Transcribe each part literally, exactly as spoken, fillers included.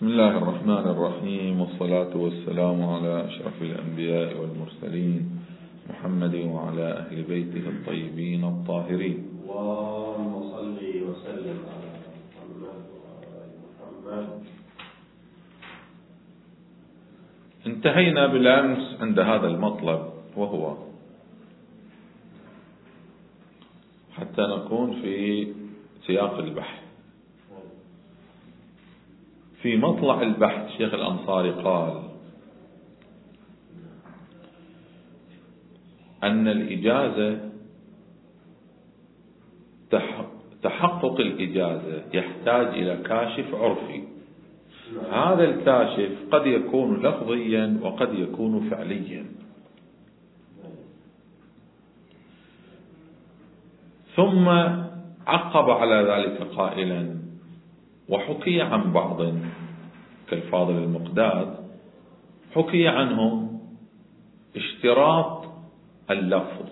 بسم الله الرحمن الرحيم، والصلاة والسلام على أشرف الأنبياء والمرسلين محمد وعلى أهل بيته الطيبين الطاهرين. اللهم صل وسلم على محمد وعلى محمد. انتهينا بالأمس عند هذا المطلب، وهو حتى نكون في سياق البحث. في مطلع البحث الشيخ الأنصاري قال أن الإجازة تحقق الإجازة يحتاج إلى كاشف عرفي. هذا الكاشف قد يكون لفظيا وقد يكون فعليا. ثم عقب على ذلك قائلا: وحكي عن بعض كالفاضل المقداد، حكي عنهم اشتراط اللفظ.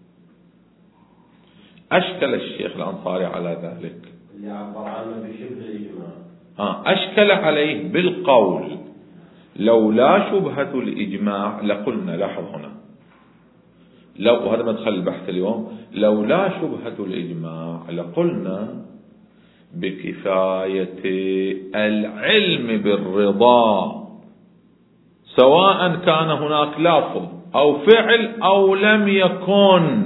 أشكل الشيخ الأنصاري على ذلك، اللي عبر عنه بشبه الإجماع. آه أشكل عليه بالقول: لولا شبهة الإجماع لقلنا. لاحظ هنا، لو وهذا مدخل البحث اليوم، لولا شبهة الإجماع لقلنا بكفاية العلم بالرضا، سواء كان هناك لفظ أو فعل أو لم يكن،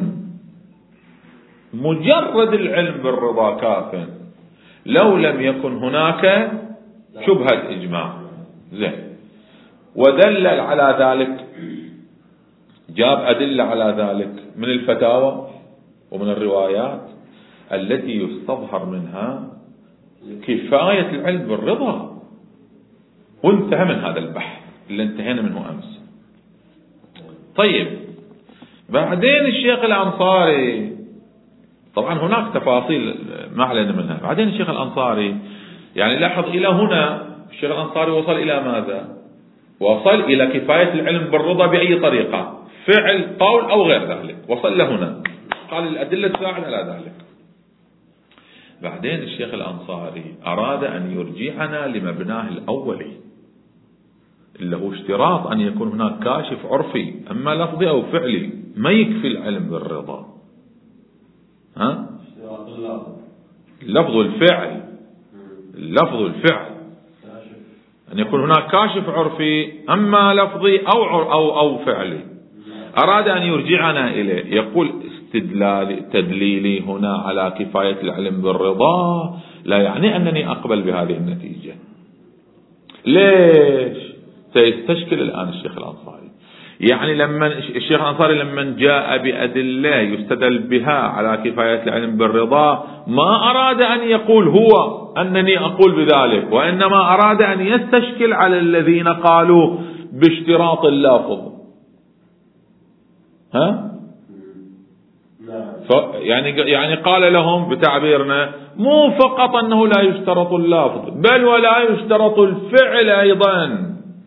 مجرد العلم بالرضا كاف، لو لم يكن هناك شبهة إجماع. زين. ودلل على ذلك، جاب أدلة على ذلك من الفتاوى ومن الروايات التي يستظهر منها كفاية العلم بالرضا، وانتهى من هذا البحث اللي انتهينا منه أمس. طيب، بعدين الشيخ الأنصاري، طبعا هناك تفاصيل ما علينا منها. بعدين الشيخ الأنصاري يعني لاحظ إلى هنا الشيخ الأنصاري وصل إلى ماذا؟ وصل إلى كفاية العلم بالرضا بأي طريقة، فعل قول أو غير ذلك، وصل لهنا، قال الأدلة تساعد على ذلك. بعدين الشيخ الأنصاري أراد أن يرجعنا لمبناه الأولي، اللي هو اشتراط أن يكون هناك كاشف عرفي، أما لفظي أو فعلي ما يكفي العلم بالرضا. ها؟ اللفظ والفعل، اللفظ والفعل أن يكون هناك كاشف عرفي، أما لفظي أو أو أو فعلي. أراد أن يرجعنا إليه، يقول: استدلال تدليلي هنا على كفاية العلم بالرضا لا يعني أنني أقبل بهذه النتيجة. ليش؟ سيستشكل الآن الشيخ الأنصاري. يعني لما الشيخ الأنصاري لما جاء بأدلة يستدل بها على كفاية العلم بالرضا، ما أراد أن يقول هو أنني أقول بذلك، وإنما أراد أن يستشكل على الذين قالوا باشتراط اللفظ. ها؟ يعني يعني قال لهم بتعبيرنا: مو فقط أنه لا يشترط اللفظ، بل ولا يشترط الفعل أيضا،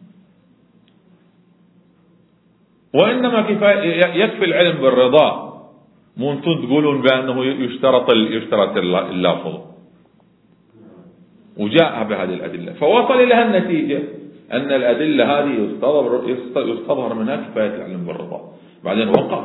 وإنما كفاية يكفي العلم بالرضا. مو أنتم تقولون بأنه يشترط يشترط اللفظ. وجاء بهذه الأدلة، فوصل إلى النتيجة أن الأدلة هذه يستظهر يستظهر منها كفاية العلم بالرضا. بعدين وقف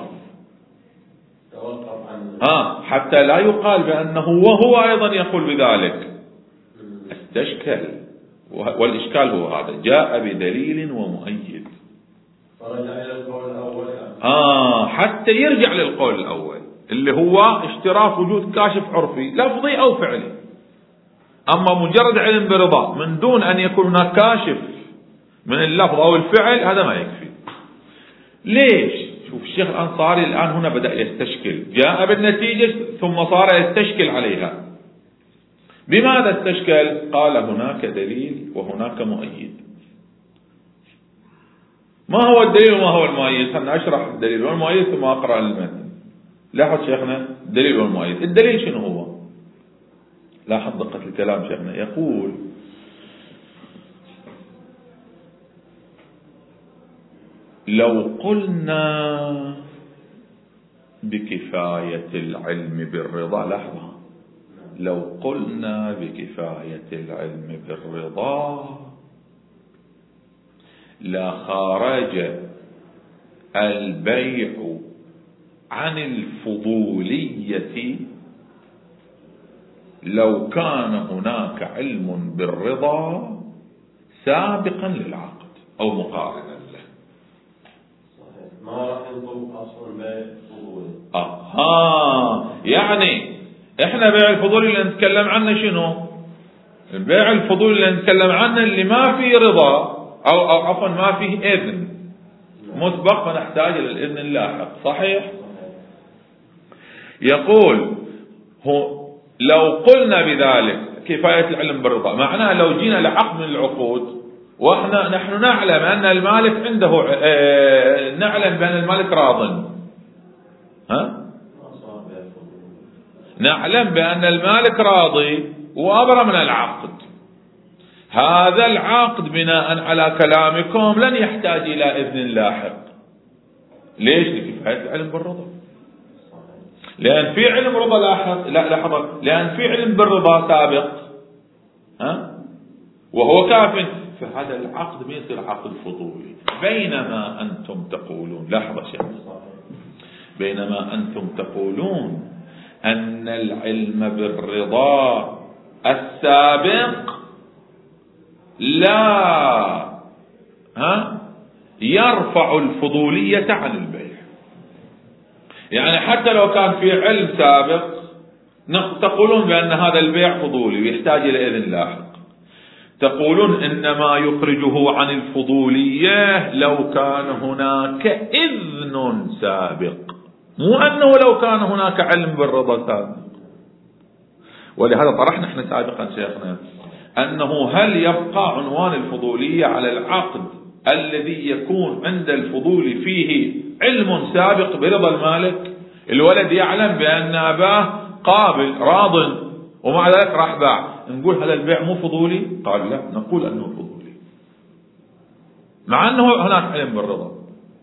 آه حتى لا يقال بأنه وهو أيضا يقول بذلك. استشكل، والإشكال هو هذا: جاء بدليل ومؤيد، فرجع إلى القول الأول آه حتى يرجع للقول الأول اللي هو اشتراط وجود كاشف عرفي لفظي أو فعلي. أما مجرد علم برضا من دون أن يكون هناك كاشف من اللفظ أو الفعل، هذا ما يكفي. ليش؟ شوف الشيخ الأنصاري الآن هنا بدأ يستشكل، جاء بالنتيجة ثم صار يستشكل عليها. بماذا استشكل؟ قال: هناك دليل وهناك مؤيد. ما هو الدليل وما هو المؤيد؟ خلنا أشرح الدليل والمؤيد ثم أقرأ المتن. لاحظ شيخنا الدليل والمؤيد. الدليل شنو هو؟ لاحظ دقة الكلام شيخنا، يقول: لو قلنا بكفاية العلم بالرضا، لاحظها، لو قلنا بكفاية العلم بالرضا لخرج البيع عن الفضولية لو كان هناك علم بالرضا سابقا للعقد أو مقارنا له. ما راح ينطبق أصلا بيع فضولي. أها، يعني إحنا بيع الفضولي اللي نتكلم عنه شنو؟ البيع الفضولي اللي نتكلم عنه اللي ما فيه رضا أو أو عفوا ما فيه إذن مسبق فنحتاج إلى الإذن اللاحق. صحيح؟ يقول هو لو قلنا بذلك كفاية العلم بالرضا، معناه لو جينا لعقد من العقود واحنا نحن نعلم ان المالك عنده اه نعلم بان المالك راض، ها نعلم بان المالك راضي وابرى من العقد، هذا العقد بناء على كلامكم لن يحتاج الى اذن لاحق. ليش؟ لكفاية العلم بالرضا، لأن في علم رضا لاحق. لا لحظة، لأن في علم بالرضا سابق، ها وهو كاف، فهذا العقد ما يصير عقد فضولي. بينما أنتم تقولون، لحظة شيخ، بينما أنتم تقولون أن العلم بالرضا السابق لا ها يرفع الفضولية عن البيع. يعني حتى لو كان في علم سابق تقولون بأن هذا البيع فضولي ويحتاج إلى إذن لاحق، تقولون إنما يخرجه عن الفضولية لو كان هناك إذن سابق، مو أنه لو كان هناك علم بالرضا سابق. ولهذا طرحنا احنا سابقا شيخنا أنه هل يبقى عنوان الفضولية على العقد الذي يكون عند الفضول فيه علم سابق برضا المالك؟ الولد يعلم بأن أباه قابل راض ومع ذلك راح باع، نقول هذا البيع مو فضولي؟ قال لا، نقول أنه فضولي مع أنه هناك علم بالرضا.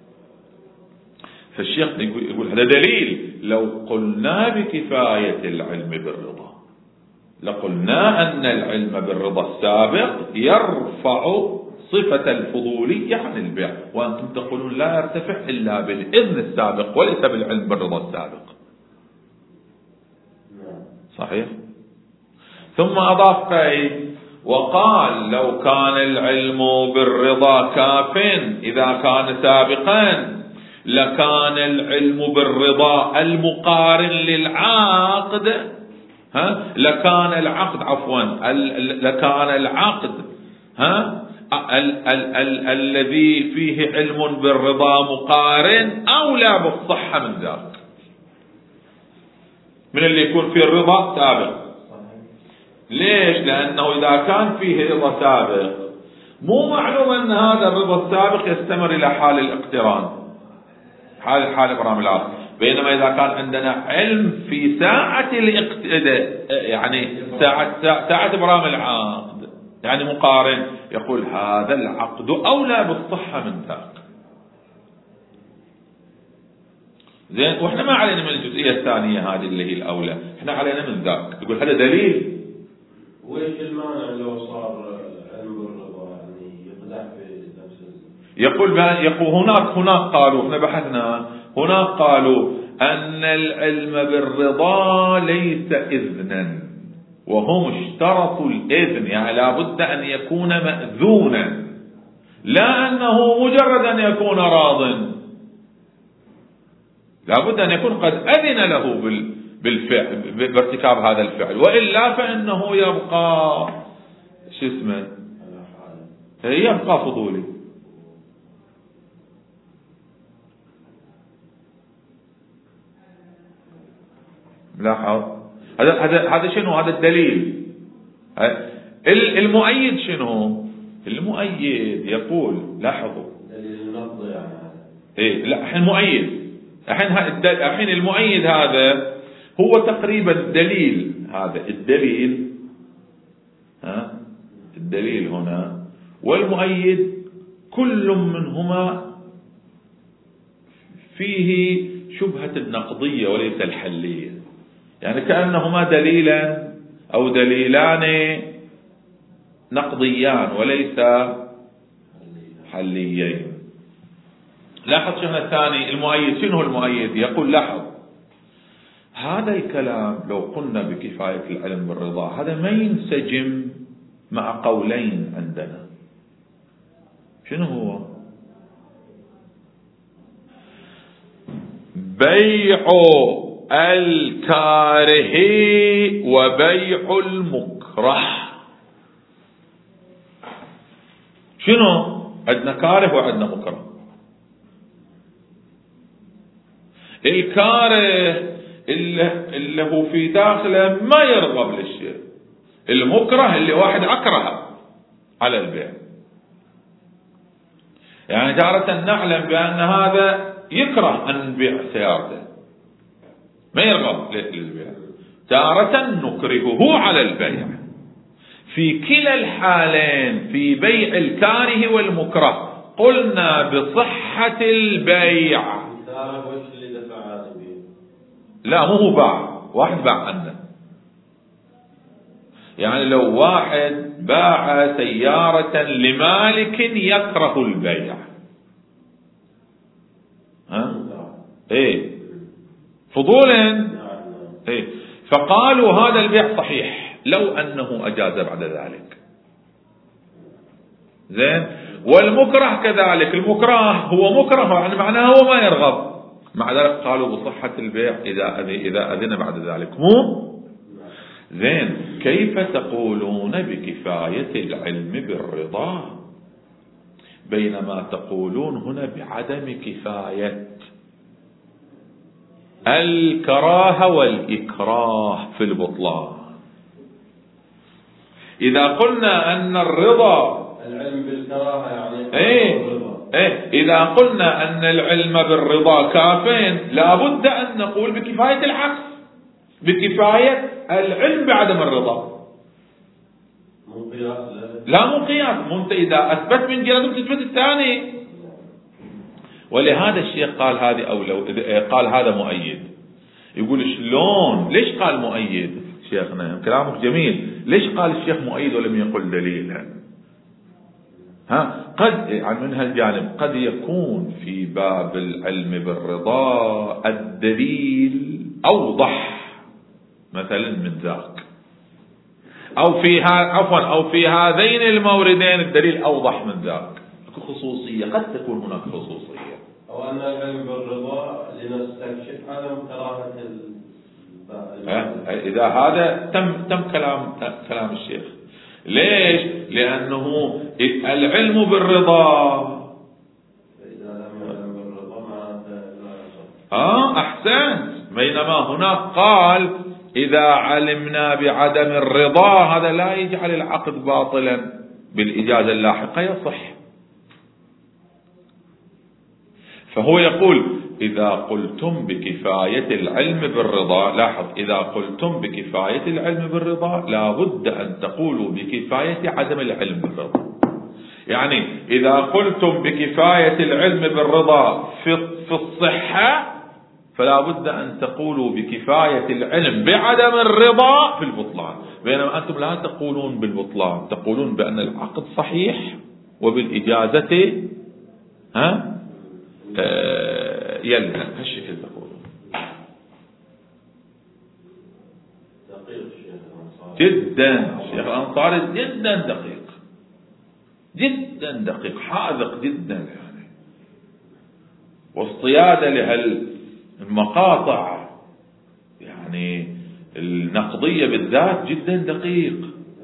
فالشيخ يقول هذا دليل لو قلنا بكفاية العلم بالرضا لقلنا أن العلم بالرضا السابق يرفع صفة الفضولية عن البيع، وأنتم تقولون لا يرتفع إلا بالإذن السابق وليس بالعلم بالرضا السابق. صحيح؟ ثم أضاف قيد وقال لو كان العلم بالرضا كاف إذا كان سابقا لكان العلم بالرضا المقارن للعقد ها لكان العقد عفوا لكان العقد ها ال ال ال الذي فيه علم بالرضا مقارن أولى بالصحة من ذاك، من اللي يكون فيه الرضا سابق. ليش؟ لأنه إذا كان فيه رضا سابق مو معلوم أن هذا الرضا السابق يستمر إلى حال الاقتران، حال حال إبرام العقد، بينما إذا كان عندنا علم في ساعة الاقت... يعني ساعة ساعة إبرام العقد يعني مقارن، يقول هذا العقد أولى بالصحة من ذاك. زين، واحنا ما علينا من الجزئية الثانية هذه اللي هي الأولى، احنا علينا من ذاك. يقول هذا دليل. وإيش المعنى لو صار علم بالرضا يعني يقدح في نفس؟ يقول يقول هناك هناك قالوا، احنا بحثنا هناك قالوا أن العلم بالرضا ليس إذنا، وهم اشترطوا الإذن، يعني لابد أن يكون مأذونا، لا أنه مجرد أن يكون راض، لابد أن يكون قد أذن له بالفعل بارتكاب هذا الفعل، وإلا فإنه يبقى شو اسمه يبقى فضولي. لاحظ هذا هذا هذا شنو؟ هذا الدليل. المؤيد شنو؟ المؤيد يقول لاحظوا دليل النقض يعني ايه لا الحين مؤيد الحين الحين المؤيد هذا هو تقريبا الدليل، هذا الدليل ها الدليل هنا والمؤيد كل منهما فيه شبهة النقضية وليس الحلية، يعني كأنهما دليلا أو دليلان نقضيان وليس محليين. لاحظ شيخنا الثاني المؤيد، شنو المؤيد؟ يقول لاحظ هذا الكلام لو قلنا بكفاية العلم بالرضا هذا ما ينسجم مع قولين عندنا. شنو هو؟ بيع الكاره وبيع المكره. شنو؟ عندنا كاره وعندنا مكره. الكاره اللي هو في داخله ما يرغب للشيء، المكره اللي واحد أكره على البيع. يعني تارة نعلم بأن هذا يكره أن نبيع سيارته، ما يرغب للبيع، تارة نكرهه على البيع. في كلا الحالين في بيع الكاره والمكره قلنا بصحة البيع. لا مو هو باع، واحد باع عنه. يعني لو واحد باع سيارة لمالك يكره البيع، ها ايه فضولا، ايه فقالوا هذا البيع صحيح لو انه اجاز بعد ذلك. زين. والمكره كذلك، المكره هو مكره يعني معناه هو ما يرغب، مع ذلك قالوا بصحة البيع إذا إذا أذن بعد ذلك. مو زين. كيف تقولون بكفاية العلم بالرضا بينما تقولون هنا بعدم كفاية الكراهة والإكراه في البطلان؟ إذا قلنا أن الرضا العلم بالكراهة يعني ايه ايه إذا قلنا أن العلم بالرضا كافين لابد أن نقول بكفاية العكس، بكفاية العلم بعدم الرضا. مو قياس. لا مو قياس، مو انت إذا أثبت من جهة تثبت الثاني. ولهذا الشيخ قال هذه أو لو قال هذا مؤيد. يقول شلون؟ ليش قال مؤيد شيخنا؟ كلامك جميل. ليش قال الشيخ مؤيد ولم يقل دليلا؟ ها قد يعني من هالجانب قد يكون في باب العلم بالرضا الدليل أوضح مثلا من ذاك، أو في عفوا أو في هذين الموردين الدليل أوضح من ذاك. خصوصية، قد تكون هناك خصوصية. أو أن العلم بالرضا لنستكشف عدم كراهة إذا هذا تم تم كلام كلام الشيخ. ليش؟ لأنه العلم بالرضا إذا لم يعلم بالرضا معناته لا يصح. آه أحسنت. بينما هناك قال إذا علمنا بعدم الرضا هذا لا يجعل العقد باطلا، بالإجازة اللاحقة يصح. فهو يقول إذا قلتم بكفاية العلم بالرضا، لاحظ إذا قلتم بكفاية العلم بالرضا لابد أن تقولوا بكفاية عدم العلم بالرضا. يعني إذا قلتم بكفاية العلم بالرضا في في الصحة فلا بد أن تقولوا بكفاية العلم بعدم الرضا في البطلان. بينما أنتم لا تقولون بالبطلان، تقولون بأن العقد صحيح وبالإجازة ها آه يلزم. هالشكل تقولون. دقيق الشيخ الأنصاري جدا، الشيخ الأنصاري جدا دقيق، جدا دقيق، حاذق جدا يعني، واصطيادة لهالمقاطع يعني النقضية بالذات جدا دقيق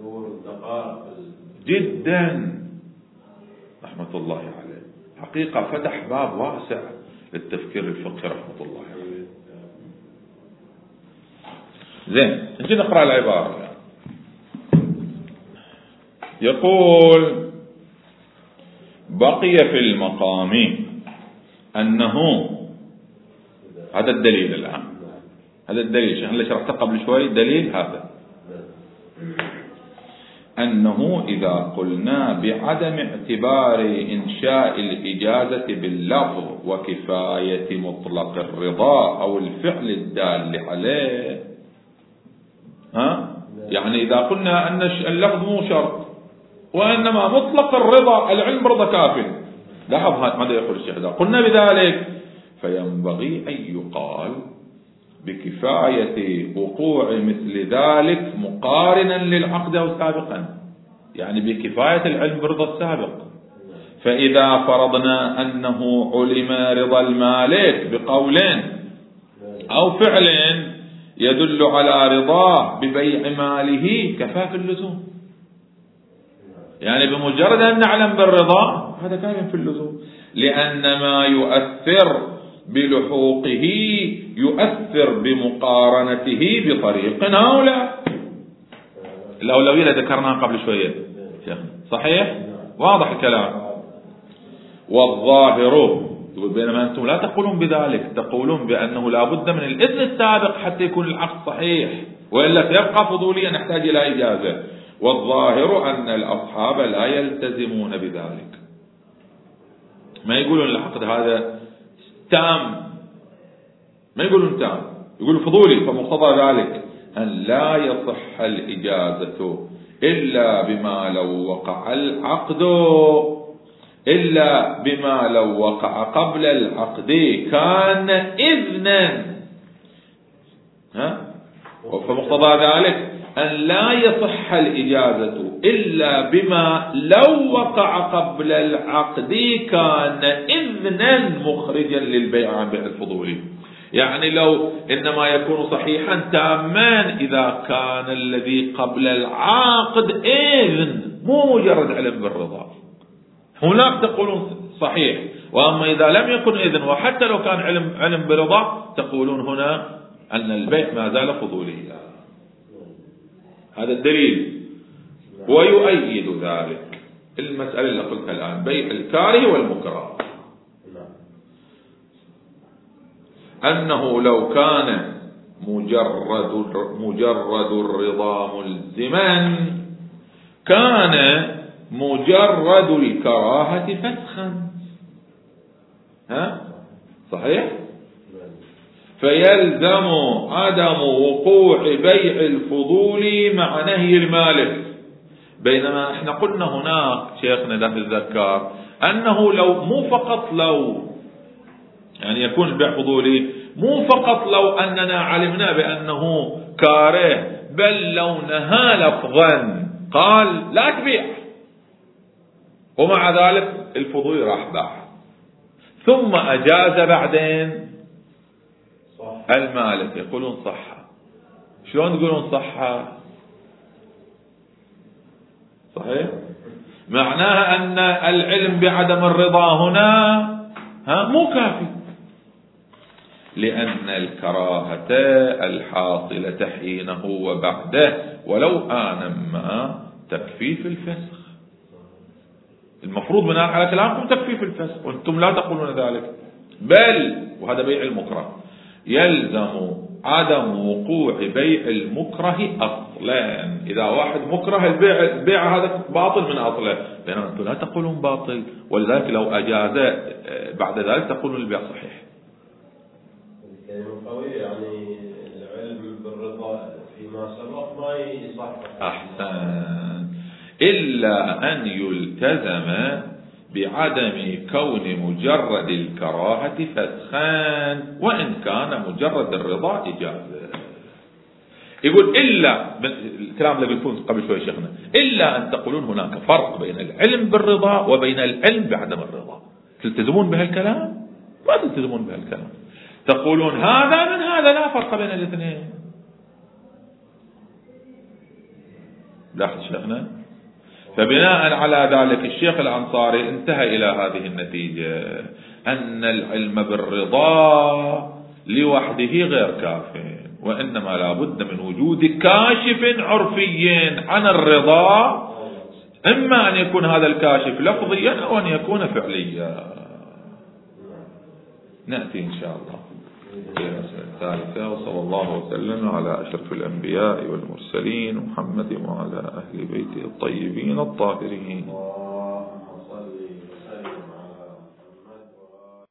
جدا رحمة الله عليه. حقيقة فتح باب واسع للتفكير الفقهي رحمة الله عليه. زين نجي نقرأ العبارة. يقول بقي في المقام أنه، هذا الدليل الآن، هذا الدليل شيخ اللي شرحته قبل شوي، دليل هذا أنه إذا قلنا بعدم اعتبار إنشاء الإجازة باللفظ وكفاية مطلق الرضا أو الفعل الدال عليه، ها يعني إذا قلنا أن اللفظ مو شرط وإنما مطلق الرضا، العلم برضا كافٍ، لاحظ ماذا يقول الشيخ إذا قلنا بذلك فينبغي أن يقال بكفاية وقوع مثل ذلك مقارنا للعقد أو سابقا، يعني بكفاية العلم برضا السابق. فإذا فرضنا أنه علم رضا المالك بقول أو فعل يدل على رضاه ببيع ماله كفى في اللزوم، يعني بمجرد أن نعلم بالرضا هذا كافٍ في اللزوم، لأن ما يؤثر بلحوقه يؤثر بمقارنته بطريق أولى. الأولوية اللي ذكرناها قبل شوية صحيح؟ واضح الكلام. والظاهر يقول بينما أنتم لا تقولون بذلك، تقولون بأنه لا بد من الإذن السابق حتى يكون العقد صحيح، وإلا سيبقى فضوليا نحتاج إلى إجازة. والظاهر أن الأصحاب لا يلتزمون بذلك، ما يقولون العقد هذا تام، ما يقولون تام، يقولوا فضولي. فمقتضى ذلك أن لا يصح الإجازة إلا بما لو وقع العقد إلا بما لو وقع قبل العقد كان إذنا. ها؟ فمقتضى ذلك أن لا يصح الإجازة إلا بما لو وقع قبل العقد كان إذنا مخرجا للبيع عن بيع الفضولي. يعني لو إنما يكون صحيحا تاما إذا كان الذي قبل العقد إذن، مو مجرد علم بالرضا. هناك تقولون صحيح، وأما إذا لم يكن إذن وحتى لو كان علم علم برضا تقولون هنا أن البيع ما زال فضوليا. هذا الدليل. ويؤيد ذلك المسألة اللي قلتها الآن، بيع الكاره والمكره، أنه لو كان مجرد مجرد الرضا ملزما كان مجرد الكراهة فسخا. ها صحيح؟ فيلزم عدم وقوع بيع الفضول مع نهي المالك. بينما احنا قلنا هناك شيخنا لا تتذكر أنه لو مو فقط لو يعني يكون البيع فضولي مو فقط لو أننا علمنا بأنه كاره، بل لو نهى لفظا قال لا تبيع ومع ذلك الفضولي راح باع، ثم أجاز بعدين المالك، يقولون صحة. شلون تقولون صحة؟ صحيح؟ معناها أن العلم بعدم الرضا هنا ها مو كافي، لأن الكراهة الحاصلة حينه وبعده ولو آن ما تكفي في الفسخ. المفروض بناء على كلامكم تكفي في الفسخ، وأنتم لا تقولون ذلك، بل وهذا بيع المكره يلزم عدم وقوع بيع المكره أصلا. إذا واحد مكره البيع, البيع هذا باطل من أصله، بينما أنتم لا تقولون باطل، ولذلك لو أجاز بعد ذلك تقولون البيع صحيح. الكلمة قوية، يعني العلم بالرضا فيما سبق ما يصح. أحسن. إلا أن يلتزم بعدم كون مجرد الكراهة فسخان، وإن كان مجرد الرضا إجازة. يقول إلا الكلام اللي قلتون قبل شوي شيخنا، إلا أن تقولون هناك فرق بين العلم بالرضا وبين العلم بعدم الرضا. تلتزمون بهالكلام؟ ما تلتزمون بهالكلام، تقولون هذا من هذا، لا فرق بين الاثنين. لاحظ شيخنا. فبناء على ذلك الشيخ الأنصاري انتهى إلى هذه النتيجة، أن العلم بالرضا لوحده غير كاف، وإنما لا بد من وجود كاشف عرفي عن الرضا، إما أن يكون هذا الكاشف لفظيا أو أن يكون فعليا. نأتي إن شاء الله في المسألة الثالثة. وصلى الله وسلم على أشرف الأنبياء والمرسلين محمد وعلى أهل بيته الطيبين الطاهرين.